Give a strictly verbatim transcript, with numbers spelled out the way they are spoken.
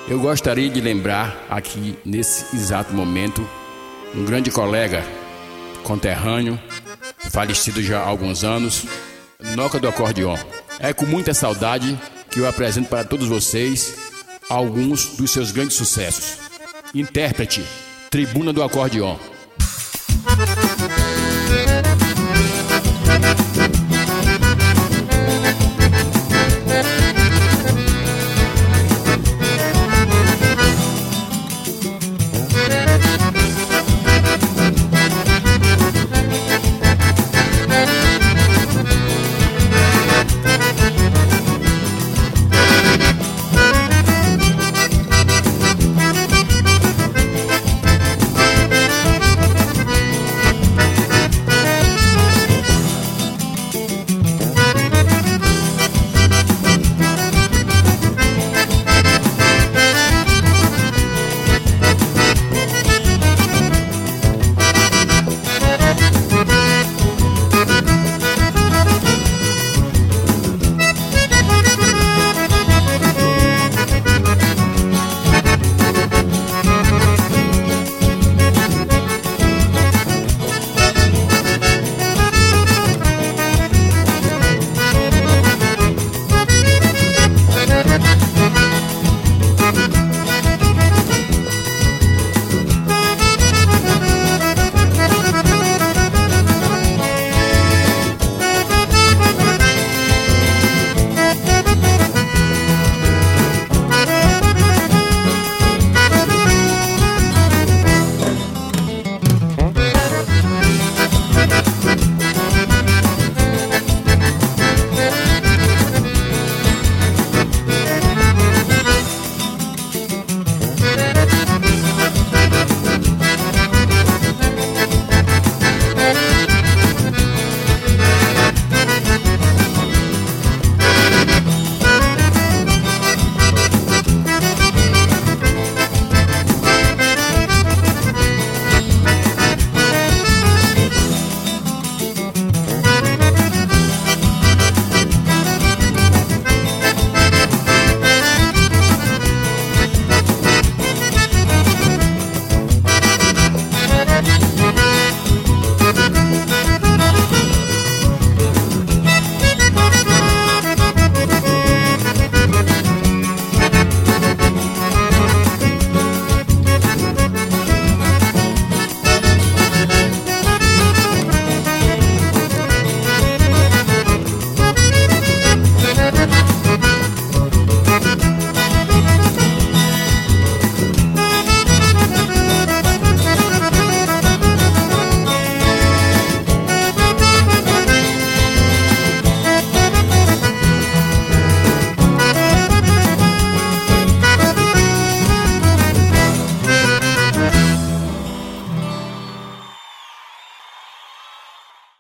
Eu gostaria de lembrar aqui, nesse exato momento, um grande colega, conterrâneo, falecido já há alguns anos, Noca do Acordeon. É com muita saudade que eu apresento para todos vocês alguns dos seus grandes sucessos. Intérprete, Tribuna do Acordeon.